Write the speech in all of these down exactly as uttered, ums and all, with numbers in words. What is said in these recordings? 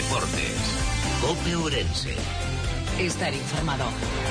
Deportes. COPE Ourense. Estar informado.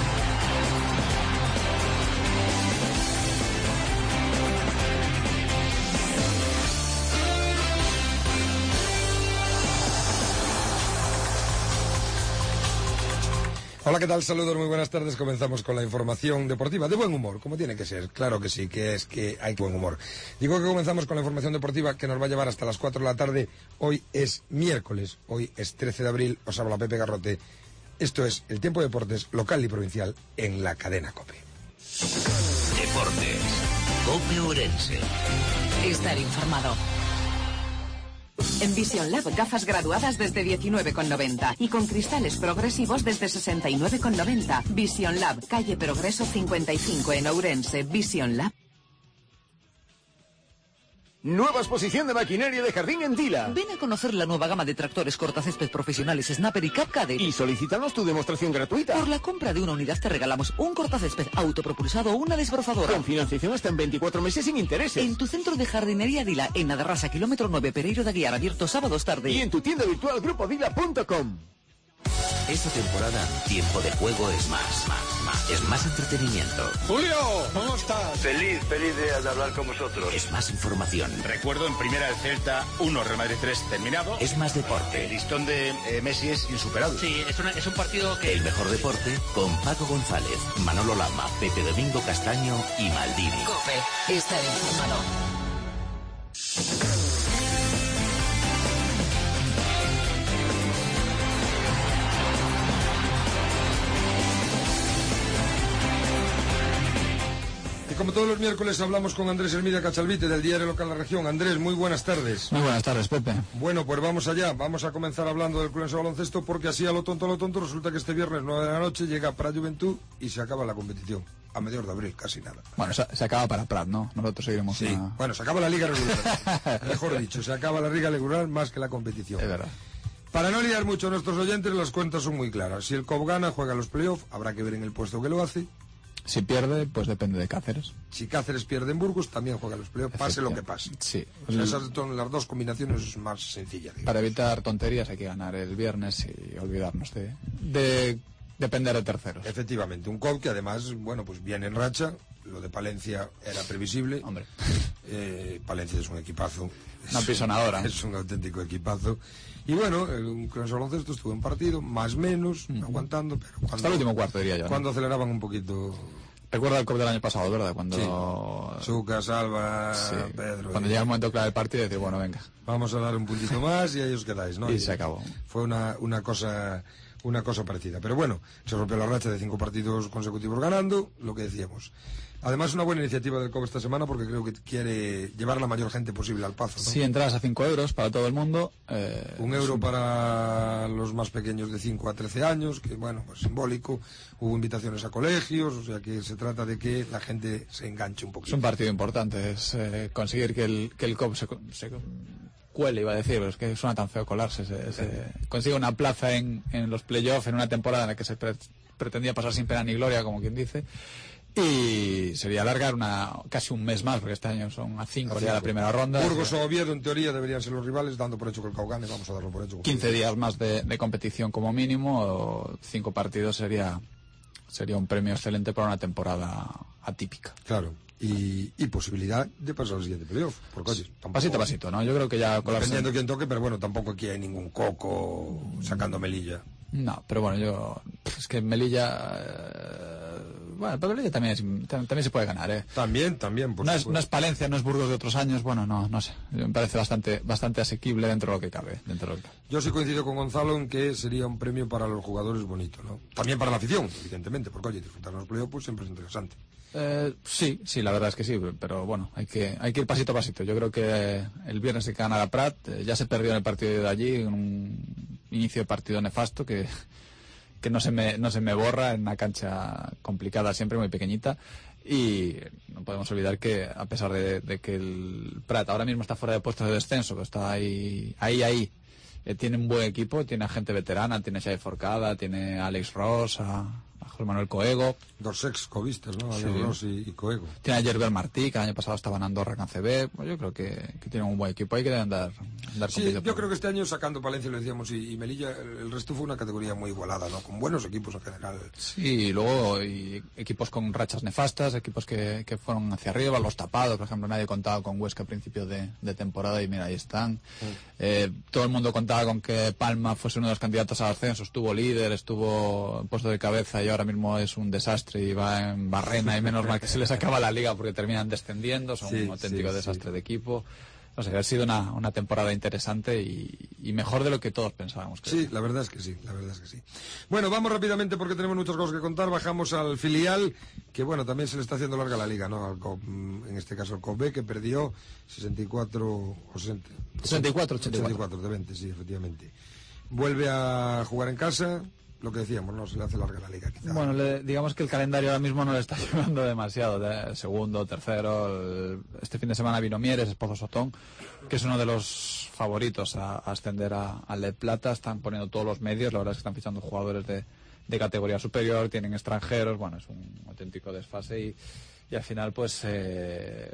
Hola, ¿qué tal? Saludos, muy buenas tardes. Comenzamos con la información deportiva de buen humor, como tiene que ser. Claro que sí, que es que hay buen humor. Digo que comenzamos con la información deportiva que nos va a llevar hasta las cuatro de la tarde. Hoy es miércoles, hoy es trece de abril, os habla Pepe Garrote. Esto es el Tiempo de Deportes local y provincial en la cadena COPE. Deportes. COPE Ourense. Estar informado. En Vision Lab, gafas graduadas desde diecinueve con noventa y con cristales progresivos desde sesenta y nueve con noventa. Vision Lab, calle Progreso cincuenta y cinco en Ourense. Vision Lab. Nueva exposición de maquinaria de jardín en Dila. Ven a conocer la nueva gama de tractores cortacésped profesionales Snapper y Capcadet. Y solicítanos tu demostración gratuita. Por la compra de una unidad te regalamos un cortacésped autopropulsado o una desbrozadora. Con financiación hasta en veinticuatro meses sin intereses. En tu centro de jardinería Dila, en Nadarrasa, kilómetro nueve, Pereiro de Aguiar, abierto sábados tarde. Y en tu tienda virtual grupo dila punto com. Esta temporada, Tiempo de Juego es más, más, más. Es más entretenimiento. Julio, ¿cómo estás? Feliz, feliz de, de hablar con vosotros. Es más información. Recuerdo en primera del Celta uno, Real Madrid tres terminado. Es más deporte. El listón de eh, Messi es insuperable. Sí, es, una, es un partido que... El mejor deporte con Paco González, Manolo Lama, Pepe Domingo Castaño y Maldini. COPE. Estar informado. Como todos los miércoles hablamos con Andrés Hermida Cachalvite del diario local La Región. Andrés, muy buenas tardes. Muy buenas tardes, Pepe. Bueno, pues vamos allá. Vamos a comenzar hablando del Club Baloncesto porque así a lo tonto, a lo tonto, resulta que este viernes nueve de la noche llega Prat Juventud y se acaba la competición. A mediados de abril, casi nada. Bueno, se, se acaba para Prat, ¿no? Nosotros seguiremos Sí, una... bueno, se acaba la liga regular. Mejor dicho, se acaba la liga regular más que la competición. Es verdad. Para no liar mucho a nuestros oyentes, las cuentas son muy claras. Si el C O B gana, juega los playoffs, habrá que ver en el puesto que lo hace. Si pierde, pues depende de Cáceres. Si Cáceres pierde en Burgos, también juega los playoffs, pase lo que pase. Sí. O sea, esas son las dos combinaciones más sencillas. Digamos. Para evitar tonterías hay que ganar el viernes y olvidarnos de, de depender de terceros. Efectivamente, un C O B que además, bueno, pues viene en racha. Lo de Palencia era previsible. Hombre. Eh, Palencia es un equipazo. Una pisonadora. Es un auténtico equipazo. Y bueno, el Club Baloncesto estuvo en partido, más menos, mm. aguantando, pero cuando... Hasta el último cuarto, diría yo, ¿no? Cuando aceleraban un poquito... Recuerda el C O B del año pasado, ¿verdad? Cuando... Sí. Zucca, Salva, sí. Pedro... Cuando y... llega el momento clave del partido, decir, bueno, venga. Vamos a dar un puntito más y ahí os quedáis, ¿no? Y, y se acabó. Fue una, una cosa... una cosa parecida, pero bueno, se rompió la racha de cinco partidos consecutivos ganando, lo que decíamos. Además, una buena iniciativa del C O B esta semana porque creo que quiere llevar a la mayor gente posible al Pazo, ¿no? Sí, entradas a cinco euros para todo el mundo. Eh, un euro un... para los más pequeños de cinco a trece años, que bueno, pues simbólico. Hubo invitaciones a colegios, o sea que se trata de que la gente se enganche un poquito. Es un partido importante, es eh, conseguir que el, que el C O B se... se cuele, iba a decir, pero es que suena tan feo colarse. Se, se consigue una plaza en, en los playoffs en una temporada en la que se pre pretendía pasar sin pena ni gloria, como quien dice, y sería alargar una casi un mes más, porque este año son a cinco, ya la primera ronda. Burgos o Oviedo, en teoría, deberían ser los rivales, dando por hecho que el C O B gane, vamos a darlo por hecho. quince días más de, de competición como mínimo, o cinco partidos sería, sería un premio excelente para una temporada atípica. Claro. Y, y posibilidad de pasar al siguiente playoff. Porque, oye, tampoco, pasito a pasito, ¿no? Yo creo que ya... Dependiendo quién toque, pero bueno, tampoco aquí hay ningún coco sacando Melilla. No, pero bueno, yo... Es que Melilla... Eh, bueno, pero Melilla también, es, también se puede ganar, ¿eh? También, también, por no es, no es Palencia, no es Burgos de otros años, bueno, no, no sé. Me parece bastante bastante asequible dentro de lo que cabe. Dentro de lo que cabe. Yo sí coincido con Gonzalo en que sería un premio para los jugadores bonito, ¿no? También para la afición, evidentemente, porque, oye, disfrutar los playoffs pues siempre es interesante. Eh, sí, sí, la verdad es que sí, pero bueno, hay que hay que ir pasito a pasito. Yo creo que el viernes hay que ganar a Prat, eh, ya se perdió en el partido de allí, en un inicio de partido nefasto que, que no se me no se me borra en una cancha complicada, siempre muy pequeñita, y no podemos olvidar que a pesar de, de que el Prat ahora mismo está fuera de puestos de descenso, que está ahí, ahí, ahí, eh, tiene un buen equipo, tiene a gente veterana, tiene a Xavi Forcada, tiene a Alex Ross, a José Manuel Coego. Dos ex covistas, ¿no? Sí. Dos y, y Coego. Tiene a Gerber Martí, que el año pasado estaba en Andorra con C B. Pues yo creo que, que tienen un buen equipo. Hay que andar, andar Sí, yo por... creo que este año sacando Palencia, lo decíamos, y, y Melilla, el resto fue una categoría muy igualada, ¿no? Con buenos equipos en general. Sí, y luego y equipos con rachas nefastas, equipos que, que fueron hacia arriba, los tapados, por ejemplo, nadie contaba con Huesca a principios de, de temporada y mira, ahí están. Sí. Eh, todo el mundo contaba con que Palma fuese uno de los candidatos al ascenso, estuvo líder, estuvo en puesto de cabeza y ahora mismo es un desastre y va en barrena y menos mal que se les acaba la liga porque terminan descendiendo, son sí, un auténtico sí, desastre sí. de equipo. No sé, ha sido una, una temporada interesante y, y mejor de lo que todos pensábamos. Creo. Sí, la verdad es que sí, la verdad es que sí. Bueno, vamos rápidamente porque tenemos muchas cosas que contar. Bajamos al filial, que bueno, también se le está haciendo larga la liga, ¿no? Al Cop, en este caso el C O B, que perdió sesenta y cuatro o sesenta, sesenta y cuatro, ochenta y cuatro. ochenta y cuatro de veinte, sí, efectivamente. Vuelve a jugar en casa. Lo que decíamos, no se le hace larga la liga, quizá. Bueno, le, digamos que el calendario ahora mismo no le está ayudando demasiado. De segundo, tercero, el, este fin de semana vino Mieres, Esposo Sotón, que es uno de los favoritos a, a ascender a, a Le Plata. Están poniendo todos los medios, la verdad es que están fichando jugadores de, de categoría superior, tienen extranjeros, bueno, es un auténtico desfase y, y al final pues... Eh,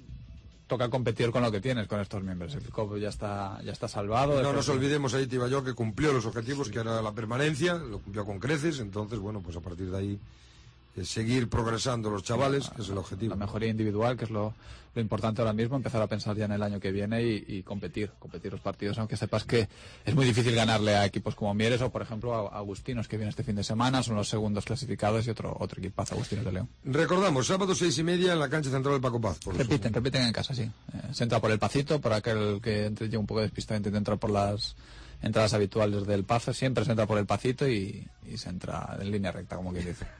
toca competir con lo que tienes con estos miembros. El C O B ya está ya está salvado. No nos olvidemos ahí, te iba yo, que cumplió los objetivos, sí. que era la permanencia, lo cumplió con creces, entonces, bueno, pues a partir de ahí eh, seguir progresando los chavales, que es el objetivo. La mejoría individual, que es lo, lo importante ahora mismo, empezar a pensar ya en el año que viene y, y competir, competir los partidos, aunque sepas que es muy difícil ganarle a equipos como Mieres o, por ejemplo, a Agustinos, que viene este fin de semana, son los segundos clasificados y otro otro equipazo, Agustinos de León. Recordamos, sábado seis y media en la cancha central del Paco Paz. Por repiten, eso. repiten en casa, sí. Eh, se entra por el Pacito, por aquel que entre, lleva un poco de despistado, intenta entrar por las entradas habituales del Pazo, siempre se entra por el Pacito y, y se entra en línea recta, como quien dice.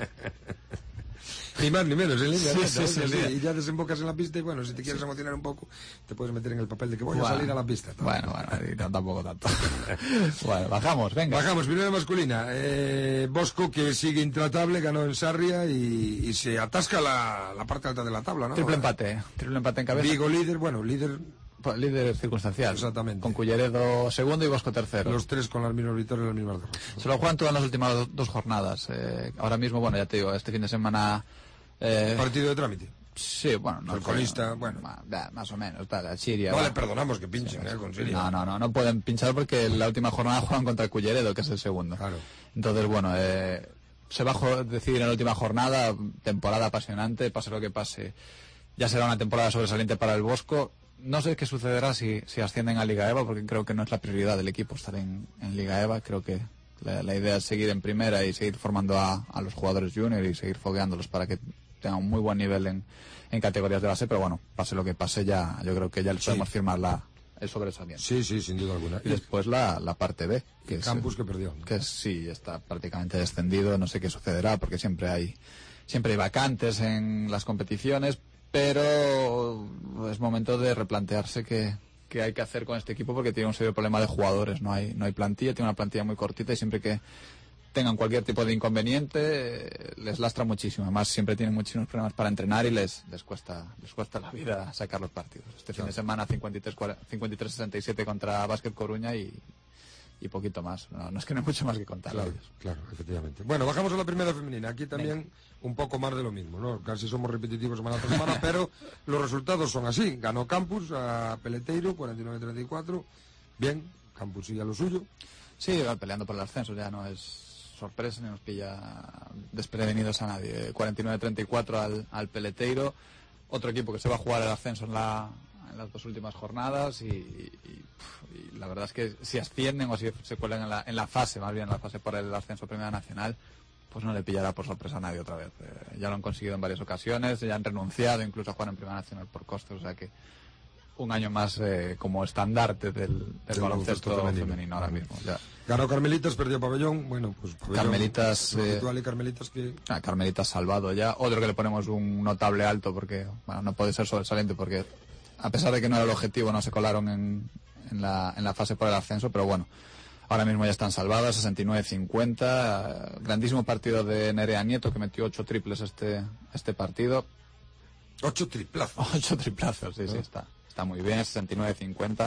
Ni más ni menos, en línea sí, recta, sí, sí, sí, sí. Y ya desembocas en la pista y bueno, si te quieres sí. emocionar un poco, te puedes meter en el papel de que voy bueno, a salir a la pista. Bueno, bueno, no, tampoco tanto. Bueno, bajamos, venga. Bajamos, primera masculina. Eh, Bosco, que sigue intratable, ganó en Sarria y, y se atasca la, la parte alta de la tabla, ¿no? Triple empate, triple empate en cabeza. Vigo líder, bueno, líder... Pues líder circunstancial. Exactamente. Con Culleredo segundo y Bosco tercero. Los tres con las mismas victorias y las mismas derrotas. Se lo juegan todas las últimas dos, dos jornadas. Eh, ahora mismo, bueno, ya te digo, este fin de semana... Eh, ¿Partido de trámite? Sí, bueno, no. El colista, bueno. Más, más o menos, para Siria. No va. le perdonamos que pinchen, sí, eh, con Siria. No, no, no, no pueden pinchar porque en la última jornada juegan contra el Culleredo, que es el segundo. Claro. Entonces, bueno, eh, se va a decidir en la última jornada, temporada apasionante, pase lo que pase. Ya será una temporada sobresaliente para el Bosco. No sé qué sucederá si, si ascienden a Liga EVA, porque creo que no es la prioridad del equipo estar en, en Liga EVA. Creo que la, la idea es seguir en primera y seguir formando a, a los jugadores junior y seguir fogueándolos para que tengan un muy buen nivel en, en categorías de base. Pero bueno, pase lo que pase, ya yo creo que ya les sí. podemos firmar la, el sobresaliente. Sí, sí, sin duda alguna. Y después la, la parte B. Que el es, campus que perdió. Que es, sí, está prácticamente descendido. No sé qué sucederá, porque siempre hay, siempre hay vacantes en las competiciones. Pero es momento de replantearse qué, qué hay que hacer con este equipo porque tiene un serio problema de jugadores. No hay, no hay plantilla, tiene una plantilla muy cortita y siempre que tengan cualquier tipo de inconveniente les lastra muchísimo. Además, siempre tienen muchísimos problemas para entrenar y les, les cuesta les cuesta la vida sacar los partidos. Este claro. fin de semana cincuenta y tres sesenta y siete contra Básquet Coruña y, y poquito más. No, no es que no hay mucho más que contar. Claro, claro, efectivamente. Bueno, bajamos a la primera femenina. Aquí también Venga. un poco más de lo mismo, ¿no? Casi somos repetitivos semana tras semana, pero los resultados son así. Ganó Campus a Peleteiro, cuarenta y nueve treinta y cuatro. Bien, Campus sigue a lo suyo. Sí, va peleando por el ascenso, ya no es sorpresa ni nos pilla desprevenidos a nadie. cuarenta y nueve treinta y cuatro al, al Peleteiro. Otro equipo que se va a jugar el ascenso en la... en las dos últimas jornadas y, y, y la verdad es que si ascienden o si se cuelan en la, en la fase, más bien en la fase por el ascenso a Primera Nacional, pues no le pillará por sorpresa a nadie otra vez. Eh, ya lo han conseguido en varias ocasiones, ya han renunciado incluso a jugar en Primera Nacional por costes, o sea que un año más eh, como estandarte del, del baloncesto femenino, femenino ahora mismo. Ya. Ganó Carmelitas, perdió Pabellón, bueno, pues Pabellón, Carmelitas, eh, y Carmelitas que... Ah, Carmelitas salvado ya, otro que le ponemos un notable alto porque, bueno, no puede ser sobresaliente porque a pesar de que no era el objetivo, no se colaron en, en, la, en la fase por el ascenso, pero bueno, ahora mismo ya están salvadas, sesenta y nueve cincuenta, grandísimo partido de Nerea Nieto, que metió ocho triples este este partido. Ocho triplazos. Ocho triplazos, sí, ¿no? Sí, está, está muy bien, sesenta y nueve cincuenta.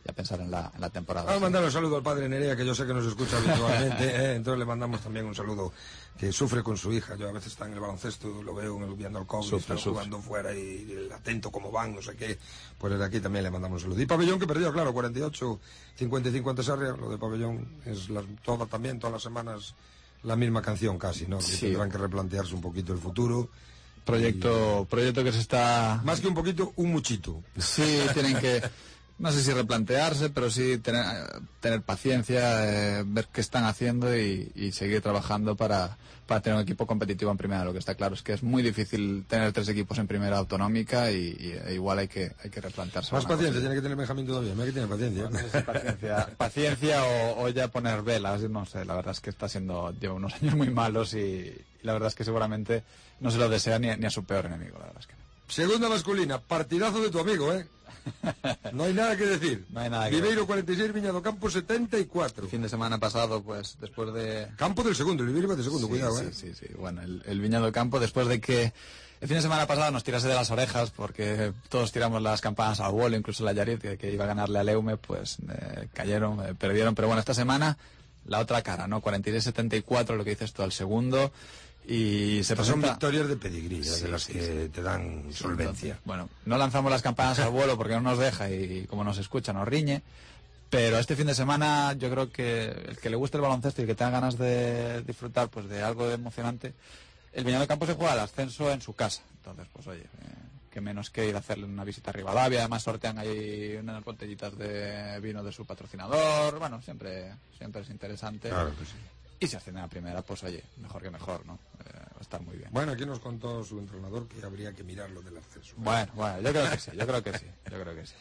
y a pensar en la, en la temporada. Vamos a mandar un saludo al padre Nerea, que yo sé que nos escucha habitualmente, ¿eh? Entonces le mandamos también un saludo, que sufre con su hija. Yo a veces está en el baloncesto, lo veo viendo el COVID, está jugando fuera y, y atento cómo van, no sé qué. Pues desde aquí también le mandamos un saludo. Y Pabellón, que perdió, claro, cuarenta y ocho cincuenta y cinco ante Sarria. Lo de Pabellón es la, toda, también todas las semanas la misma canción casi, ¿no? Que sí. Tendrán que replantearse un poquito el futuro. Proyecto, y... proyecto que se está... Más que un poquito, un muchito. Sí, tienen que... No sé si replantearse, pero sí tener, tener paciencia, eh, ver qué están haciendo y, y seguir trabajando para, para tener un equipo competitivo en primera. Lo que está claro es que es muy difícil tener tres equipos en primera autonómica y, y e igual hay que hay que replantearse. Más paciencia, cosa. Tiene que tener Benjamín todavía, hay que tener paciencia. No sé si paciencia, paciencia o, o ya poner velas, no sé, la verdad es que está siendo, lleva unos años muy malos y, y la verdad es que seguramente no se lo desea ni, ni a su peor enemigo, la verdad es que no. Segunda masculina, partidazo de tu amigo, ¿eh? No hay nada que decir. No hay nada que Viveiro decir. cuarenta y seis, Viña do Campo setenta y cuatro. El fin de semana pasado, pues, después de... Campo del segundo, el Viveiro va de segundo, sí, cuidado, sí, ¿eh? Sí, sí, bueno, el, el Viña do Campo, después de que el fin de semana pasado nos tirase de las orejas, porque todos tiramos las campanas al vuelo, incluso la Yarit, que, que iba a ganarle al Eume, pues, eh, cayeron, eh, perdieron, pero bueno, esta semana, la otra cara, ¿no? cuarenta y seis setenta y cuatro, lo que dices tú, al segundo... Y se presenta... Son victorias de pedigrí, sí, de las sí, que sí. te dan sí, solvencia. Entonces, bueno, no lanzamos las campanas al vuelo porque no nos deja y como nos escucha nos riñe, pero este fin de semana yo creo que el que le guste el baloncesto y que tenga ganas de disfrutar pues de algo emocionante, el Viña do Campo se juega al ascenso en su casa. Entonces, pues oye, eh, que menos que ir a hacerle una visita a Rivadavia. Además sortean ahí unas botellitas de vino de su patrocinador. Bueno, siempre, siempre es interesante. Claro que sí. Y si ascienden a primera, pues oye, mejor que mejor, ¿no? Eh, va a estar muy bien. Bueno, aquí nos contó su entrenador que habría que mirar lo del ascenso. Bueno, bueno, yo creo que sí, yo creo que sí, yo creo que sí.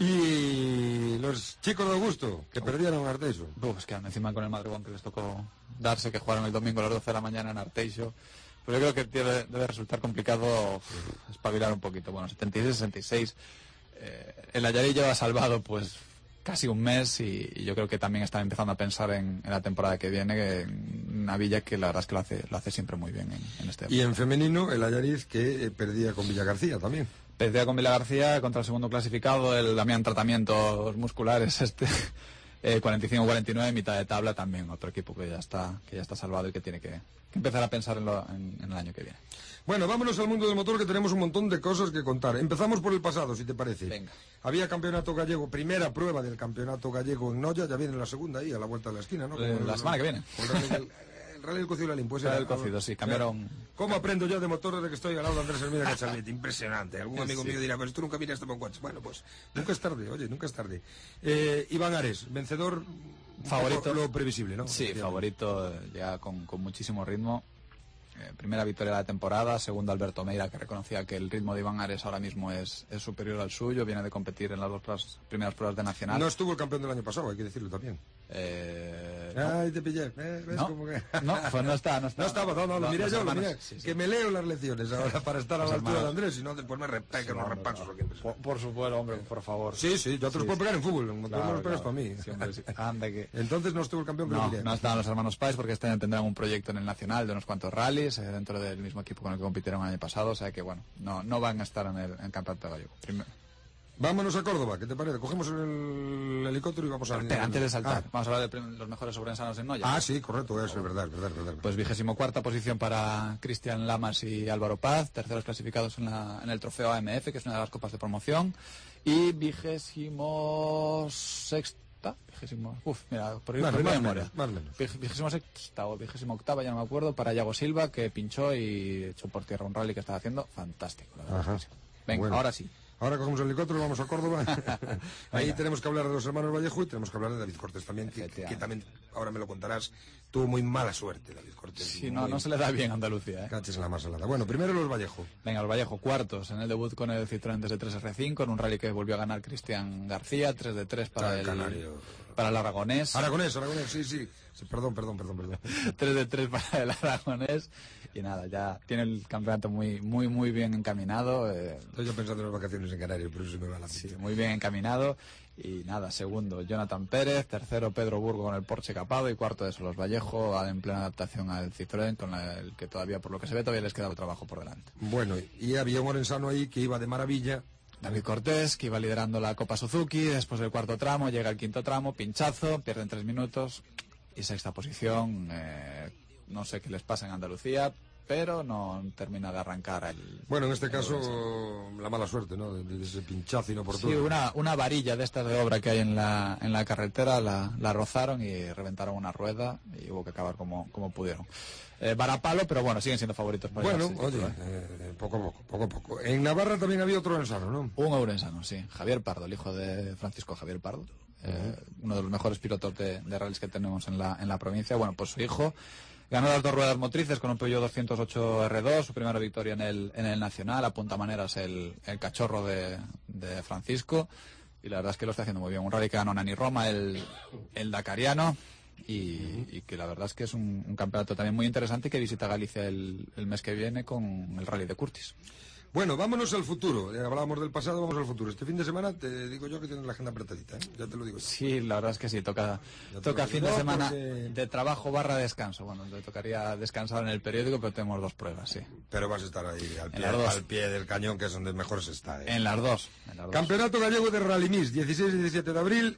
Y los chicos de Augusto, que Uf. perdieron Arteixo. Uf, es que encima con el Madrigón que les tocó darse, que jugaron el domingo a las doce de la mañana en Arteixo. Pues yo creo que debe, debe resultar complicado uf, espabilar un poquito. Bueno, setenta y seis sesenta y seis. Eh, el Ayarí lleva salvado, pues... casi un mes y, y yo creo que también están empezando a pensar en, en la temporada que viene, que en una Villa que la verdad es que lo hace, lo hace siempre muy bien en, en este época. Y en femenino el Allariz que eh, perdía con Villa García también. Perdía con Villa García contra el segundo clasificado, el Damián Tratamientos Musculares este eh, cuarenta y cinco cuarenta y nueve, mitad de tabla también, otro equipo que ya está que ya está salvado y que tiene que, que empezar a pensar en, lo, en, en el año que viene. Bueno, vámonos al mundo del motor, que tenemos un montón de cosas que contar. Empezamos por el pasado, si te parece. Venga. Había campeonato gallego, primera prueba del campeonato gallego en Noya, ya viene la segunda ahí, a la vuelta de la esquina, ¿no? Eh, la semana que viene. El Rally del Cocido Lalín, pues era el Cocido, sí, cambiaron... ¿Cómo aprendo yo de motor desde que estoy al lado de Andrés Hermida Cacharlete? Impresionante. Algún amigo sí. mío dirá, pero tú nunca miraste por coches. Bueno, pues nunca es tarde, oye, nunca es tarde. Eh, Iván Ares, vencedor, favorito, lo previsible, ¿no? Sí, favorito, ya con, con muchísimo ritmo. Eh, primera victoria de la temporada, segundo Alberto Meira, que reconocía que el ritmo de Iván Ares ahora mismo es, es superior al suyo, viene de competir en las dos pruebas, primeras pruebas de Nacional. No estuvo el campeón del año pasado, hay que decirlo también. Eh, Ay, no. te pillé. ¿Eh? ¿Ves no, cómo que... no, pues no está, no está. No estaba, no, no, lo miré yo, lo miré. Sí, sí. Que me leo las lecciones ahora para estar a la altura hermanos. de Andrés, si no después me repecan los repasos. Por, por supuesto, hombre, por favor. Sí, sí, yo te los sí, puedo sí. pegar en fútbol, no claro, me los pegas claro. para mí. Sí, hombre, sí. Anda que... Entonces no estuvo el campeón, pero no, miré. no estaban los hermanos Pais porque este año tendrán un proyecto en el Nacional de unos cuantos rallies eh, dentro del mismo equipo con el que compitieron el año pasado, o sea que bueno, no, no van a estar en el, en el campeonato gallego. Primero. Vámonos a Córdoba, ¿qué te parece? Cogemos el helicóptero y vamos a... Espera, antes de saltar, ah. vamos a hablar de los mejores sobrensanos en Noya. Ah, sí, correcto, eso es verdad, es verdad, es verdad. Pues vigésimo cuarta posición para Cristian Lamas y Álvaro Paz, terceros clasificados en, la, en el trofeo A M F, que es una de las copas de promoción, y vigésimo sexta, vigésimo, uf, mira, por ahí por memoria, más menos. vigésimo sexta o vigésimo octava, ya no me acuerdo, para Yago Silva, que pinchó y echó por tierra un rally que estaba haciendo fantástico, la verdad. Ajá. Venga, bueno. Ahora sí. Ahora cogemos el helicóptero y vamos a Córdoba. Ahí tenemos que hablar de los hermanos Vallejo y tenemos que hablar de David Cortés también, que, que también, ahora me lo contarás, tuvo muy mala suerte David Cortés. Sí, no, muy... no se le da bien a Andalucía, ¿eh? Caches en la más salada. Bueno, primero los Vallejo. Venga, los Vallejo, cuartos en el debut con el Citroën desde tres R cinco, en un rally que volvió a ganar Cristian García, tres de tres para el, Canario. Para el Aragonés. Aragonés, Aragonés, sí, sí. sí perdón, perdón, perdón, perdón. tres de tres para el Aragonés. Y nada, ya tiene el campeonato muy muy muy bien encaminado. Eh, Estoy yo pensando en las vacaciones en Canarias, pero eso me va a la sí, muy bien encaminado. Y nada, segundo Jonathan Pérez, tercero Pedro Burgo con el Porsche capado y cuarto de Solos Vallejo en plena adaptación al Citroën, con el que todavía, por lo que se ve, todavía les queda trabajo por delante. Bueno, y había un orensano ahí que iba de maravilla, David Cortés, que iba liderando la Copa Suzuki. Después del cuarto tramo, llega el quinto tramo, pinchazo, pierden tres minutos. Y sexta posición, eh, no sé qué les pasa en Andalucía, pero no termina de arrancar el... Bueno, en este caso, la mala suerte, ¿no? De, de ese pinchazo inoportuno. Sí, una, una varilla de estas de obra que hay en la, en la carretera, la, la rozaron y reventaron una rueda y hubo que acabar como, como pudieron. Eh, varapalo, pero bueno, siguen siendo favoritos para Bueno, llevarse, oye, eh, poco a poco, poco a poco. En Navarra también había otro orensano, ¿no? Un orensano, sí. Javier Pardo, el hijo de Francisco Javier Pardo. Eh, uno de los mejores pilotos de, de rallies que tenemos en la, en la provincia. Bueno, pues su hijo ganó las dos ruedas motrices con un Peugeot doscientos ocho R dos, su primera victoria en el, en el Nacional, apunta maneras el, el cachorro de, de Francisco, y la verdad es que lo está haciendo muy bien. Un rally que ganó Nani Roma, el, el Dakariano, y, y que la verdad es que es un, un campeonato también muy interesante y que visita Galicia el, el mes que viene con el rally de Curtis. Bueno, vámonos al futuro. Ya hablábamos del pasado, vamos al futuro. Este fin de semana te digo yo que tienes la agenda apretadita, ¿eh? Ya te lo digo yo. Sí, la verdad es que sí, toca, toca fin de semana porque... de trabajo barra descanso. Bueno, te tocaría descansar en el periódico, pero tenemos dos pruebas, sí. Pero vas a estar ahí al pie, al pie del cañón, que es donde mejor se está, ¿eh? En las dos. En las dos. Campeonato Gallego de Rally Mix, dieciséis y diecisiete de abril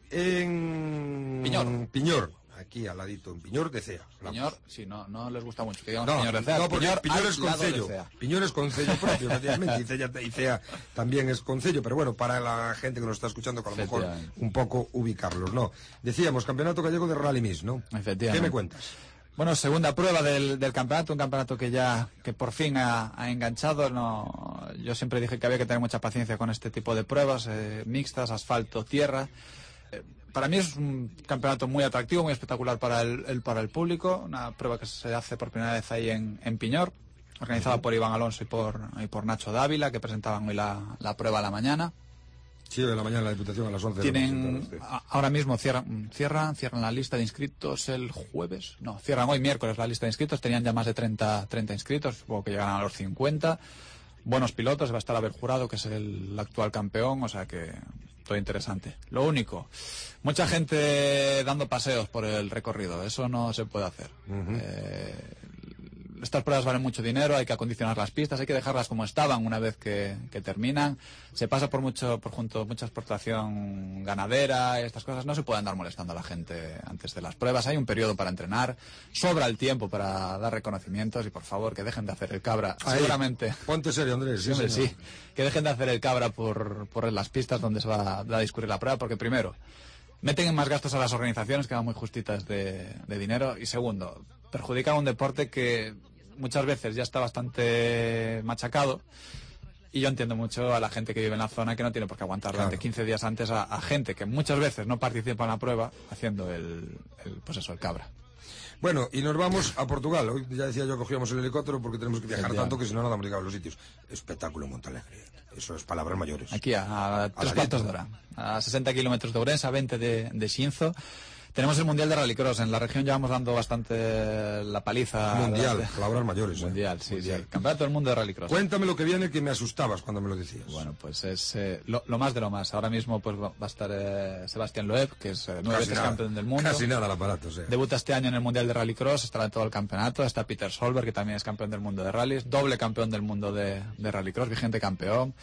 en... Piñor. Piñor. Aquí al ladito, en Piñor de Cea. Piñor, sí, no, no les gusta mucho que digamos no, Piñor de Cea. No, porque Piñor, Piñor es con sello. Piñor es con sello propio, efectivamente. Y Cea, y Cea también es con sello, pero bueno, para la gente que nos está escuchando, con a lo mejor un poco ubicarlos, ¿no? Decíamos, Campeonato Gallego de Rally Mix, ¿no? Efectivamente. ¿Qué me cuentas? Bueno, segunda prueba del, del campeonato, un campeonato que ya, que por fin ha, ha enganchado. No, yo siempre dije que había que tener mucha paciencia con este tipo de pruebas, eh, mixtas, asfalto, tierra. Eh, Para mí es un campeonato muy atractivo, muy espectacular para el, el para el público. Una prueba que se hace por primera vez ahí en, en Piñor, organizada por Iván Alonso y por, y por Nacho Dávila, que presentaban hoy la, la prueba a la mañana. Sí, de la mañana la Diputación a las once. Tienen, a, ahora mismo cierran, cierran, cierran la lista de inscritos el jueves. No, cierran hoy miércoles la lista de inscritos. Tenían ya más de treinta, treinta inscritos, supongo que llegarán a los cincuenta. Buenos pilotos, va a estar Abel Jurado, que es el, el actual campeón, o sea que... todo interesante. Lo único, mucha gente dando paseos por el recorrido, eso no se puede hacer. Uh-huh. eh, estas pruebas valen mucho dinero, hay que acondicionar las pistas, hay que dejarlas como estaban una vez que, que terminan. Se pasa por mucho, por junto mucha explotación ganadera, estas cosas no se pueden andar molestando a la gente antes de las pruebas. Hay un periodo para entrenar, sobra el tiempo para dar reconocimientos y por favor que dejen de hacer el cabra. Ahí, seguramente. Ponte serio, Andrés. Sí, hombre, sí. Que dejen de hacer el cabra por, por las pistas donde se va a discurrir la prueba, porque primero, meten en más gastos a las organizaciones que van muy justitas de, de dinero, y segundo, perjudican a un deporte que muchas veces ya está bastante machacado, y yo entiendo mucho a la gente que vive en la zona que no tiene por qué aguantar durante claro. quince días antes a, a gente que muchas veces no participa en la prueba haciendo el, el pues eso, el cabra. Bueno, y nos vamos a Portugal. Hoy ya decía yo, cogíamos el helicóptero porque tenemos que viajar tanto que si no, no damos llegado a los sitios. Espectáculo en Montalegre. Eso es palabras mayores. Aquí a, a tres cuartos de hora. A sesenta kilómetros de Ourense, a veinte de, de Xinzo. Tenemos el Mundial de Rallycross. En la región llevamos dando bastante la paliza. Mundial, de... palabras mayores. ¿eh? Mundial, sí, Mundial. sí. Campeonato del mundo de Rallycross. Cuéntame lo que viene, que me asustabas cuando me lo decías. Bueno, pues es eh, lo, lo más de lo más. Ahora mismo pues va a estar eh, Sebastián Loeb, que es eh, nueve veces campeón del mundo. Casi nada el aparato, sí. Debuta este año en el Mundial de Rallycross, estará en todo el campeonato. Está Peter Solberg, que también es campeón del mundo de rallies, doble campeón del mundo de, de Rallycross, vigente campeón.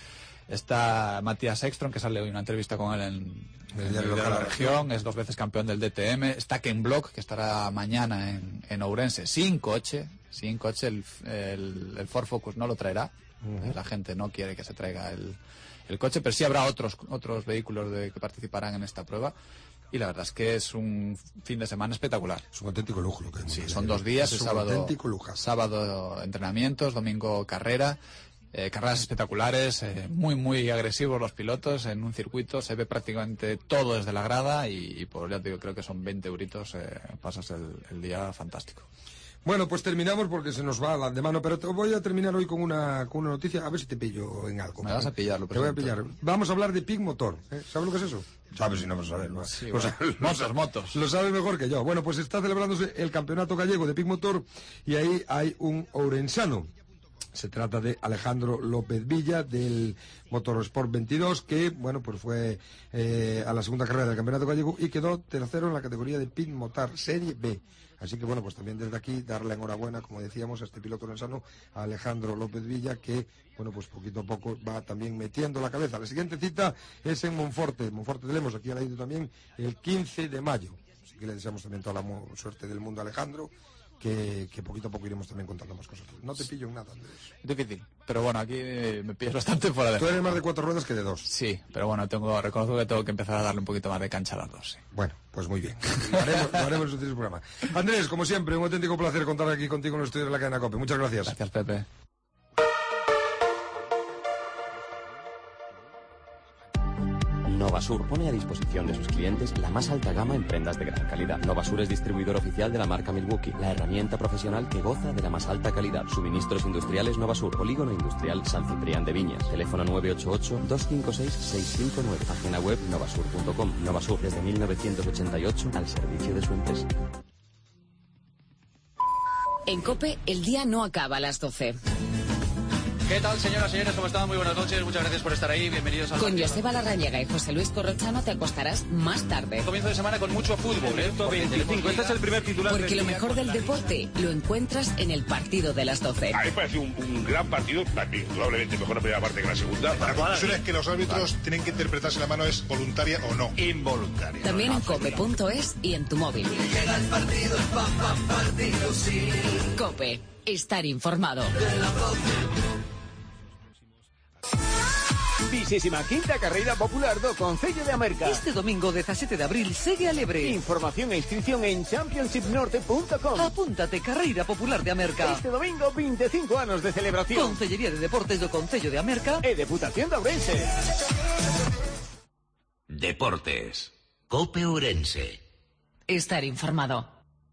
Está Matías Ekström, que sale hoy una entrevista con él en el diario de la región, es dos veces campeón del D T M. Está Ken Block, que estará mañana en, en Ourense, sin coche, sin coche, el, el, el Ford Focus no lo traerá. Uh-huh. La gente no quiere que se traiga el, el coche, pero sí habrá otros, otros vehículos de, que participarán en esta prueba. Y la verdad es que es un fin de semana espectacular. Es un auténtico lujo lo que hay. Sí, son dos días, es el un sábado, auténtico lujo. Sábado entrenamientos, domingo carrera. Eh, carreras espectaculares, eh, muy muy agresivos los pilotos en un circuito, se ve prácticamente todo desde la grada y, y por ya te digo, creo que son veinte euritos, eh, pasas el, el día fantástico. Bueno, pues terminamos porque se nos va la de mano, pero te voy a terminar hoy con una, con una noticia, a ver si te pillo en algo. Me vas a pillarlo, Te voy a pillar. Vamos a hablar de Pig Motor, ¿eh? ¿Sabes lo que es eso? Sabes si no vas a saber, ¿no? Sí, bueno. Lo motos, motos. Lo sabes mejor que yo. Bueno, pues está celebrándose el Campeonato Gallego de Pig Motor y ahí hay un ourensano. Se trata de Alejandro López Villa, del Motorsport veintidós, que, bueno, pues fue eh, a la segunda carrera del Campeonato Gallego y quedó tercero en la categoría de Pit Motar Serie B. Así que, bueno, pues también desde aquí darle enhorabuena, como decíamos, a este piloto lensano, a Alejandro López Villa, que, bueno, pues poquito a poco va también metiendo la cabeza. La siguiente cita es en Monforte, Monforte de Lemos, aquí ha ido también el quince de mayo. Así que le deseamos también toda la suerte del mundo a Alejandro. Que, que poquito a poco iremos también contando más cosas. No te pillo en nada, Andrés. Difícil, pero bueno, aquí me pillas bastante fuera de... Tú eres más de cuatro ruedas que de dos. Sí, pero bueno, tengo reconozco que tengo que empezar a darle un poquito más de cancha a las dos. Sí. Bueno, pues muy bien. Lo haremos, lo haremos en su programa. Andrés, como siempre, un auténtico placer contar aquí contigo en los estudios de la cadena COPE. Muchas gracias. Gracias, Pepe. Novasur pone a disposición de sus clientes la más alta gama en prendas de gran calidad. Novasur es distribuidor oficial de la marca Milwaukee, la herramienta profesional que goza de la más alta calidad. Suministros industriales Novasur, Polígono Industrial San Ciprián de Viñas. Teléfono nueve ocho ocho, dos cinco seis, seis cinco nueve. Página web novasur punto com. Novasur, desde mil novecientos ochenta y ocho, al servicio de su empresa. En COPE, el día no acaba a las doce. ¿Qué tal, señoras y señores? ¿Cómo están? Muy buenas noches. Muchas gracias por estar ahí. Bienvenidos al... Con Joseba Larrañaga y José Luis Corrochano te acostarás más tarde. Comienzo de semana con mucho fútbol, ¿eh? veinticinco. Este es el primer titular. Porque lo mejor del deporte lo encuentras en el partido de las doce. A mí me parece un, un gran partido, probablemente mejor la primera parte que la segunda. La conclusión es que los árbitros tienen que interpretar si la mano es voluntaria o no. Involuntaria. También en cope punto es y en tu móvil. Llega el partido, el pam, pam, partido, sí. COPE. Estar informado. Vigésima quinta carreira popular do Concello de Amerca. Este domingo dezasete de abril segue a lebre. Información e inscripción en championship norte punto com. Apúntate, Carreira Popular de Amerca. Este domingo veinticinco anos de celebración. Concellería de Deportes do Concello de Amerca e Deputación de Ourense. Deportes. COPE Ourense. Estar informado.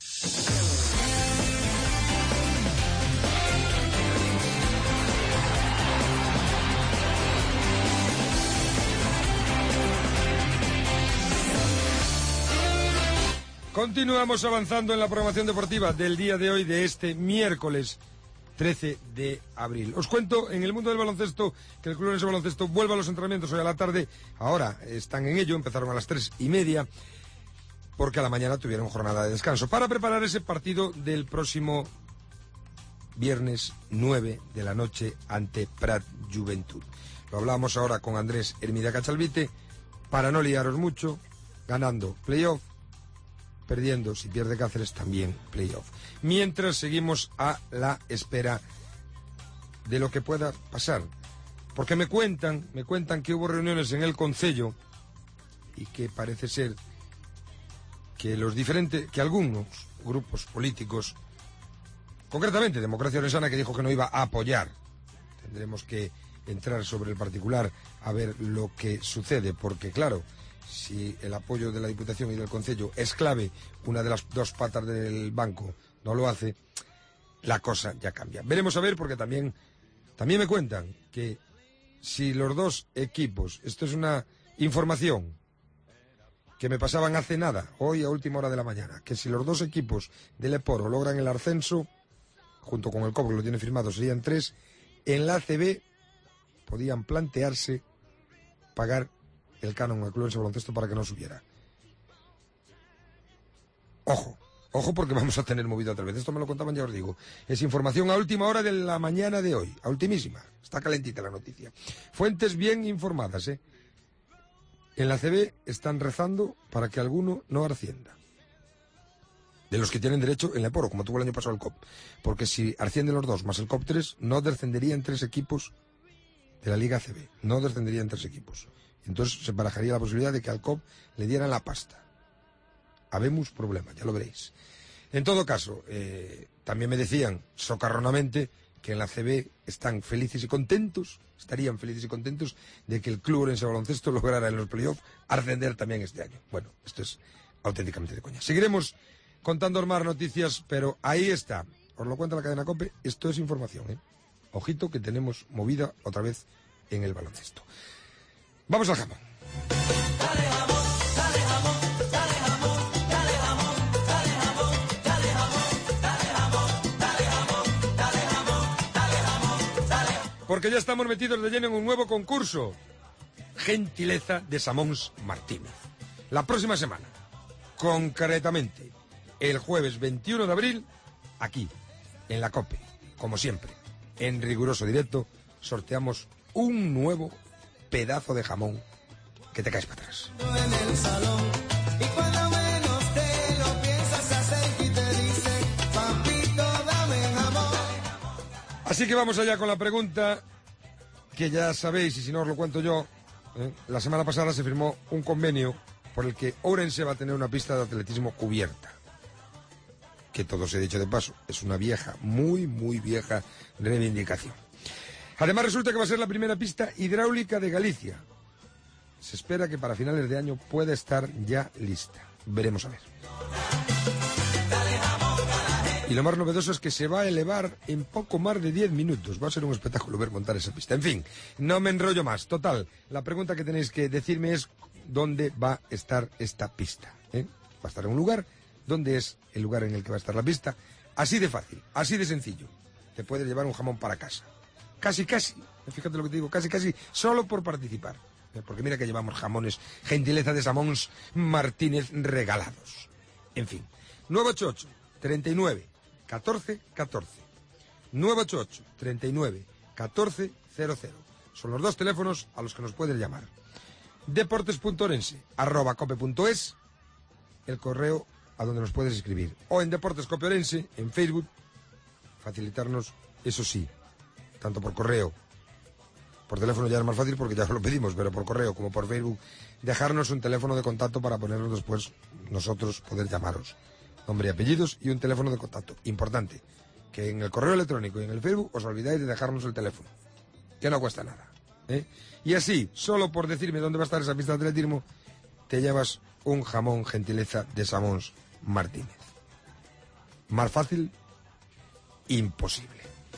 Continuamos avanzando en la programación deportiva del día de hoy, de este miércoles trece de abril. Os cuento, en el mundo del baloncesto, que el Club Ourense Baloncesto vuelve a los entrenamientos hoy a la tarde. Ahora están en ello, empezaron a las tres y media, porque a la mañana tuvieron jornada de descanso, para preparar ese partido del próximo viernes nueve de la noche ante Prat Juventud. Lo hablamos ahora con Andrés Hermida Cachalvite, para no liaros mucho, ganando playoff, perdiendo, si pierde Cáceres, también playoff. Mientras seguimos a la espera de lo que pueda pasar. Porque me cuentan, me cuentan que hubo reuniones en el Concello y que parece ser que los diferentes, que algunos grupos políticos, concretamente Democracia Orensana, que dijo que no iba a apoyar. Tendremos que entrar sobre el particular a ver lo que sucede, porque claro, si el apoyo de la Diputación y del Concello es clave, una de las dos patas del banco no lo hace, la cosa ya cambia. Veremos a ver, porque también, también me cuentan que si los dos equipos, esto es una información que me pasaban hace nada, hoy a última hora de la mañana, que si los dos equipos del Eporo logran el ascenso, junto con el C O B, que lo tiene firmado, serían tres, en la A C B podían plantearse pagar el canon al Club Ourense Baloncesto para que no subiera. Ojo, ojo, porque vamos a tener movida otra vez. Esto me lo contaban, ya os digo. Es información a última hora de la mañana de hoy, a ultimísima. Está calentita la noticia. Fuentes bien informadas, ¿eh? En la A C B están rezando para que alguno no ascienda. De los que tienen derecho en el Eporo, como tuvo el año pasado el C O P. Porque si ascienden los dos más el C O P tres, no descenderían tres equipos de la Liga A C B. No descenderían tres equipos. Entonces se barajaría la posibilidad de que al C O P le dieran la pasta. Habemos problema, ya lo veréis. En todo caso, eh, también me decían socarronamente que en la A C B están felices y contentos, estarían felices y contentos de que el Club Ourense Baloncesto lograra en los playoffs ascender también este año. Bueno, esto es auténticamente de coña. Seguiremos contando más noticias, pero ahí está. Os lo cuenta la cadena COPE, esto es información, ¿eh? Ojito que tenemos movida otra vez en el baloncesto. Vamos al jamón. Dale jamón, dale jamón, dale jamón, dale jamón, dale jamón, dale jamón, dale jamón, dale jamón, dale jamón, dale jamón, porque ya estamos metidos de lleno en un nuevo concurso. Gentileza de Samons Martínez. La próxima semana, concretamente, el jueves veintiuno de abril, aquí, en la COPE, como siempre, en riguroso directo, sorteamos un nuevo pedazo de jamón que te caes para atrás. En el salón, y cuando menos te lo piensas, hacer y te dice, papito, dame jamón. Así que vamos allá con la pregunta que ya sabéis, y si no os lo cuento yo, ¿eh? La semana pasada se firmó un convenio por el que Ourense va a tener una pista de atletismo cubierta. Que todo se ha dicho de paso, es una vieja, muy, muy vieja reivindicación. Además resulta que va a ser la primera pista hidráulica de Galicia. Se espera que para finales de año pueda estar ya lista. Veremos a ver. Y lo más novedoso es que se va a elevar en poco más de diez minutos. Va a ser un espectáculo ver montar esa pista. En fin, no me enrollo más. Total, la pregunta que tenéis que decirme es dónde va a estar esta pista. ¿eh? Va a estar en un lugar. ¿Dónde es el lugar en el que va a estar la pista? Así de fácil, así de sencillo. Te puedes llevar un jamón para casa. Casi, casi. Fíjate lo que te digo, casi, casi. Solo por participar. Porque mira que llevamos jamones, gentileza de Samons Martínez regalados. En fin. nueve ocho ocho, treinta y nueve, catorce, catorce. nueve ocho ocho, treinta y nueve, catorce, cero cero. Son los dos teléfonos a los que nos puedes llamar. Deportes.orense, arroba cope.es, el correo a donde nos puedes escribir. O en Deportes Cope Orense, en Facebook, facilitarnos, eso sí, tanto por correo. Por teléfono ya es más fácil porque ya lo pedimos, pero por correo como por Facebook, dejarnos un teléfono de contacto para ponernos después nosotros poder llamaros. Nombre y apellidos y un teléfono de contacto. Importante, que en el correo electrónico y en el Facebook os olvidáis de dejarnos el teléfono, que no cuesta nada. ¿eh? Y así, solo por decirme dónde va a estar esa pista de atletismo, te llevas un jamón gentileza de Samons Martínez. Más fácil, imposible.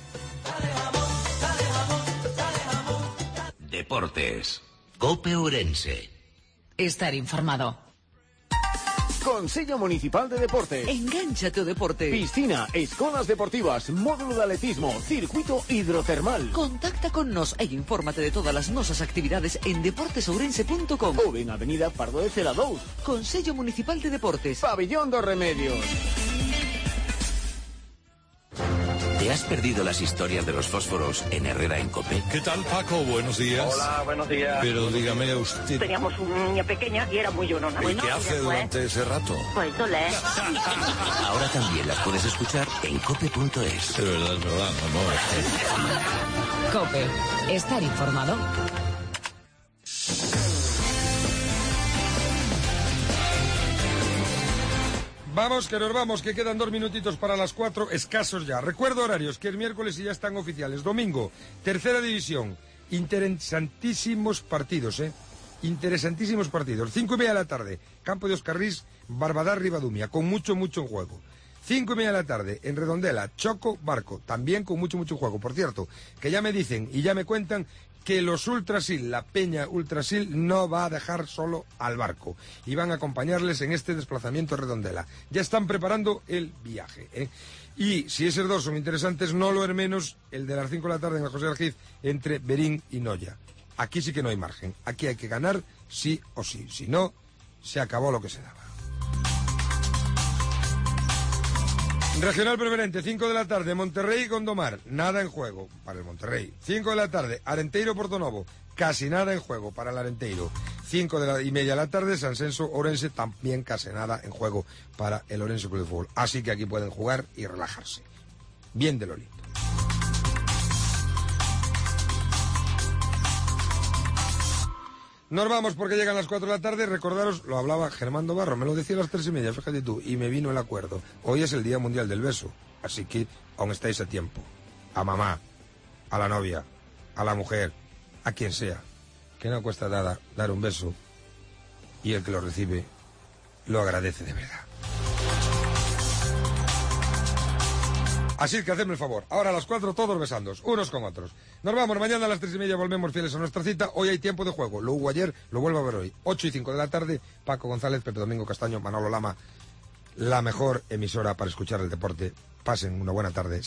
Deportes. Cope Ourense. Estar informado. Consello Municipal de Deportes. Engánchate ao deporte. Piscina, escolas deportivas, módulo de atletismo, circuito hidrotermal. Contacta con nos e infórmate de todas as nosas actividades en deportes ourense punto com ou en Avenida Pardo de Cela dous. Consello Municipal de Deportes. Pabellón dos Remedios. ¿Te has perdido las historias de los fósforos en Herrera en Cope? ¿Qué tal, Paco? Buenos días. Hola, buenos días. Pero dígame usted... Teníamos una niña pequeña y era muy llorona. ¿Y Bueno, qué hace después, durante ese rato? Pues leer. Ahora también las puedes escuchar en cope punto es. De verdad, es verdad, amor. Cope. Estar informado. Vamos, que nos vamos, que quedan dos minutitos para las cuatro, escasos ya. Recuerdo horarios, que es miércoles y ya están oficiales. Domingo, tercera división, interesantísimos partidos, ¿eh? Interesantísimos partidos. Cinco y media de la tarde, campo de Oscarrís, Barbadar, Ribadumia, con mucho, mucho en juego. Cinco y media de la tarde, en Redondela, Choco, Barco, también con mucho, mucho juego. Por cierto, que ya me dicen y ya me cuentan que los Ultrasil, la Peña Ultrasil, no va a dejar solo al Barco y van a acompañarles en este desplazamiento a Redondela. Ya están preparando el viaje, ¿eh? Y si esos dos son interesantes, no lo es menos el de las cinco de la tarde en el José Argiz entre Berín y Noya. Aquí sí que no hay margen, aquí hay que ganar sí o sí, si no, se acabó lo que se daba. Regional Preferente, cinco de la tarde, Monterrey y Gondomar, nada en juego para el Monterrey. cinco de la tarde, Arenteiro Portonovo, casi nada en juego para el Arenteiro. cinco de la y media de la tarde, Sansenso Orense, también casi nada en juego para el Orense Club de Fútbol. Así que aquí pueden jugar y relajarse. Bien de lo lindo. Nos vamos porque llegan las cuatro de la tarde. Recordaros, lo hablaba Germán Barro, me lo decía a las tres y media, fíjate tú, y me vino el acuerdo. Hoy es el Día Mundial del Beso, así que aún estáis a tiempo. A mamá, a la novia, a la mujer, a quien sea, que no cuesta nada dar un beso, y el que lo recibe lo agradece de verdad. Así que hacedme el favor. Ahora a las cuatro todos besándos, unos con otros. Nos vamos, mañana a las tres y media volvemos fieles a nuestra cita. Hoy hay tiempo de juego. Lo hubo ayer, lo vuelvo a ver hoy. Ocho y cinco de la tarde, Paco González, Pepe Domingo Castaño, Manolo Lama. La mejor emisora para escuchar el deporte. Pasen una buena tarde.